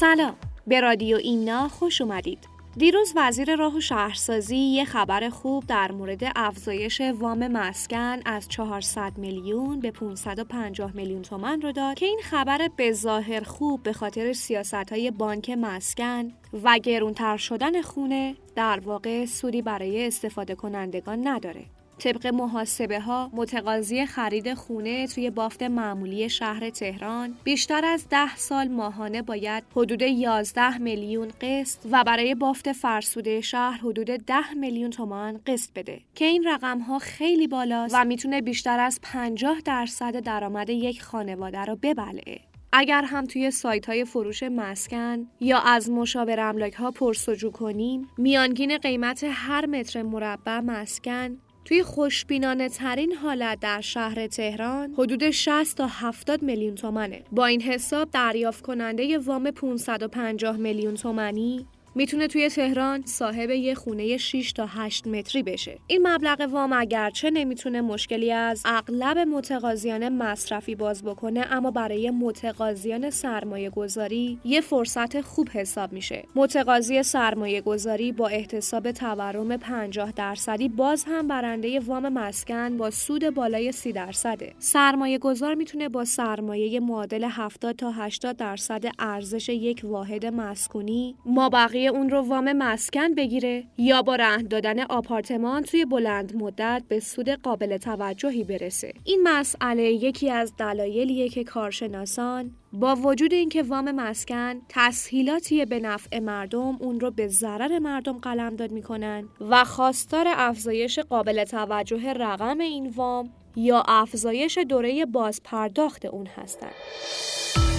سلام، به رادیو ایمنا خوش اومدید. دیروز وزیر راه و شهرسازی یه خبر خوب در مورد افزایش وام مسکن از 400 میلیون به 550 میلیون تومان رو داد که این خبر به ظاهر خوب به خاطر سیاست‌های بانک مسکن و گرونتر شدن خونه در واقع سودی برای استفاده کنندگان نداره. طبق محاسبه ها متقاضی خرید خونه توی بافت معمولی شهر تهران بیشتر از 10 سال ماهانه باید حدود 11 میلیون قسط و برای بافت فرسوده شهر حدود 10 میلیون تومان قسط بده که این رقم ها خیلی بالاست و میتونه بیشتر از 50% درآمد یک خانواده رو ببلعه. اگر هم توی سایت های فروش مسکن یا از مشاور املاک ها پرسجو کنیم، میانگین قیمت هر متر مربع مسکن توی خوشبینانه ترین حالت در شهر تهران حدود 60 تا 70 میلیون تومانه. با این حساب دریافت کننده وام 550 میلیون تومانی میتونه توی تهران صاحب یه خونه 6 تا 8 متری بشه. این مبلغ وام اگرچه نمیتونه مشکلی از اغلب متقاضیان مصرفی باز بکنه، اما برای متقاضیان سرمایه گذاری یه فرصت خوب حساب میشه. متقاضی سرمایه گذاری با احتساب تورم 50% باز هم برنده وام مسکن با سود بالای 30%. سرمایه گذار میتونه با سرمایه معادل 70 تا 80% ارزش یک واحد مسکونی مابقی اون رو وام مسکن بگیره یا با رهن دادن آپارتمان توی بلند مدت به سود قابل توجهی برسه. این مسئله یکی از دلایلیه که کارشناسان با وجود اینکه وام مسکن تسهیلاتی به نفع مردم، اون رو به ضرر مردم قلمداد میکنن و خواستار افزایش قابل توجه رقم این وام یا افزایش دوره بازپرداخت اون هستن.